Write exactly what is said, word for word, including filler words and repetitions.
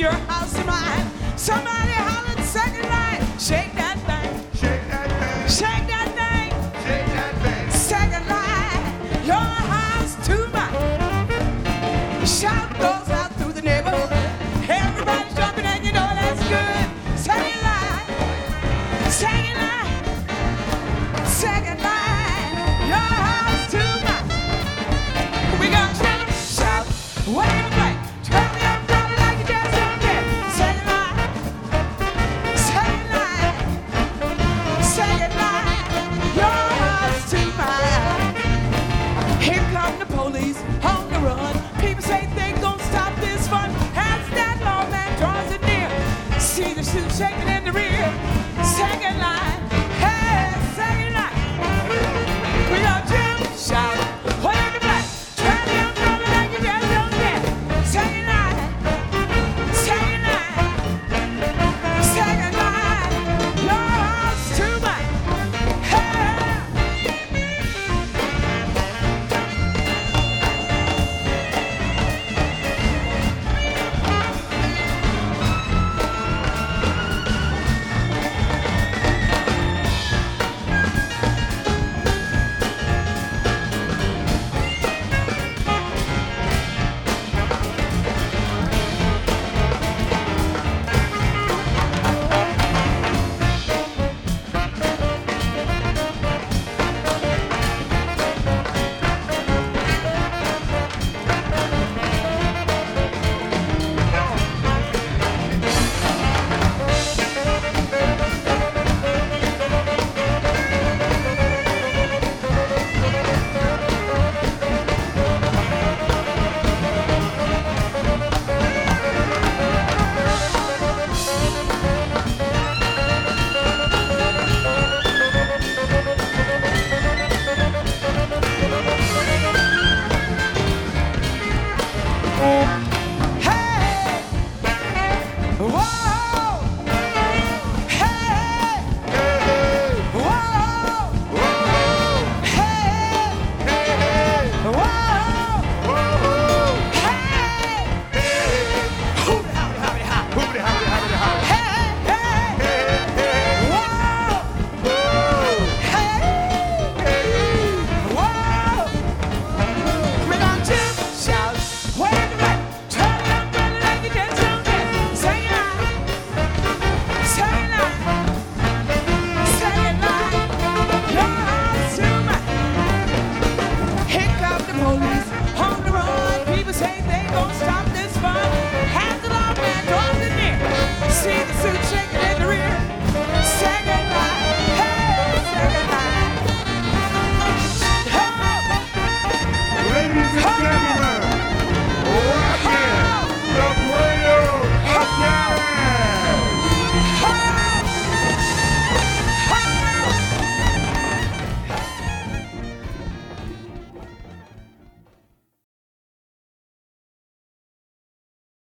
your house of mine. Somebody hollered second line. Shake that thing. Shake that thing. Shake that thing. Shake that thing. Second line. Your house to mine. Shout goes out through the neighborhood. Everybody's jumping and you know that's good. Second line. Second line. Second line. Your house to mine. We got children. Shout. Wave a flag. Turn me up, drop it like you just don't care. Second line. Second line. Second line. Your house to mine. Here come the police on the run. People say they gon' stop this fun. As that lawman draws it near, see the shoe shaking in the rear. Second line, hey, second line. We got Jim, shout, wave the flag. Turn it up, drop it like you just don't care. Second line, second line, second line. Your house to mine. Hey. Hey! Whoa!